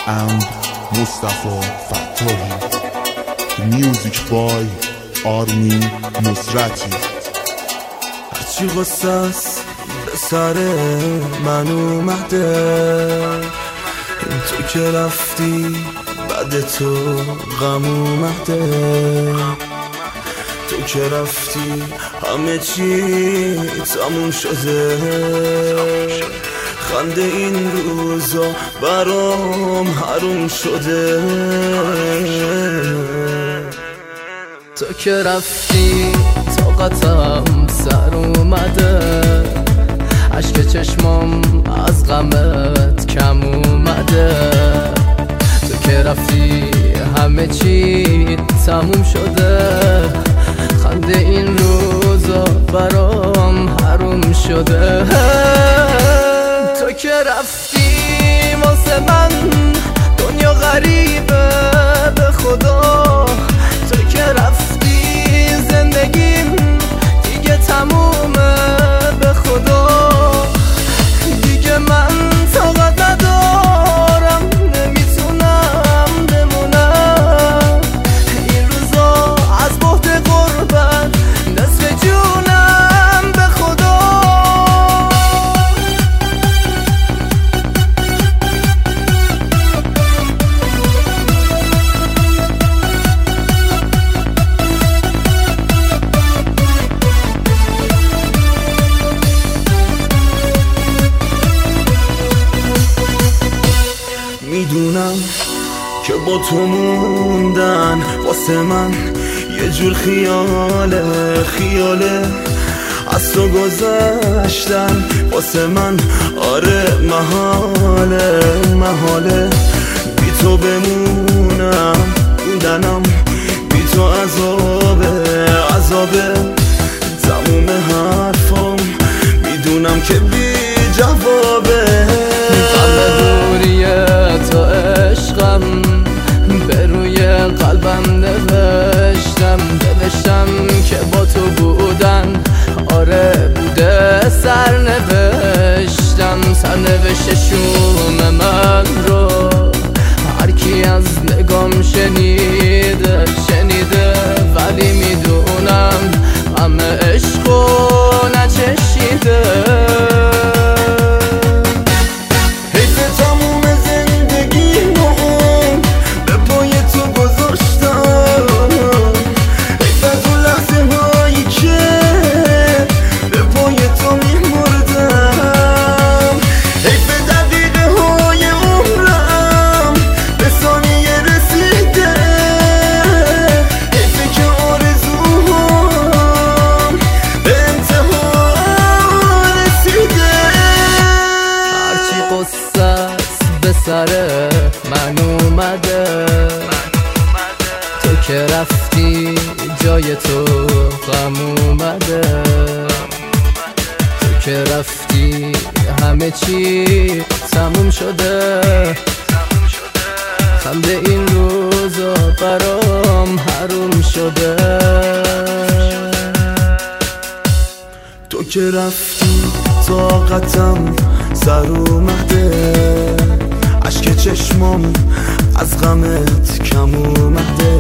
and Mustafa Fattahi. The music by Armin Nusrati. هرچی قصه است به سر من اومده، تو که رفتی بعد تو غم اومده، تو که رفتی همه چی تموم شده، خنده این روزا برام حروم شده. تو که رفتی طاقتم سر اومده، اشک چشمام از غمت کم اومده، تو که رفتی همه چی تموم شده، خنده این روزا برام حروم شده. تو که رفتی واسه من دنیا غریبه به خدا، تو که رفتی زندگیم دیگه تمومه به خدا، دیگه من طاقت ندارم نمیتونم بمونم، این روزا از بحت غربت نصف جونم به خدا. میدونم که با تو موندن واسه من یه جور خیاله، از تو گذشتن واسه من آره محاله، بی تو بمونم موندنم بی تو عذابه، تموم حرفام میدونم که بی جوابه. تو عشقم به روی قلبم نوشتم که با تو بودن آره بوده، سرنوشت شوم من رو هر کی از نگام شنیده ولی میدونم همه عشقو نچشیده. سر من اومده، تو که رفتی جای تو غم اومده، تو که رفتی همه چی تموم شده، خنده این روزا برام حروم شده. تو که رفتی طاقتم سر اومده، اشک چشمام از غمت کم اومده،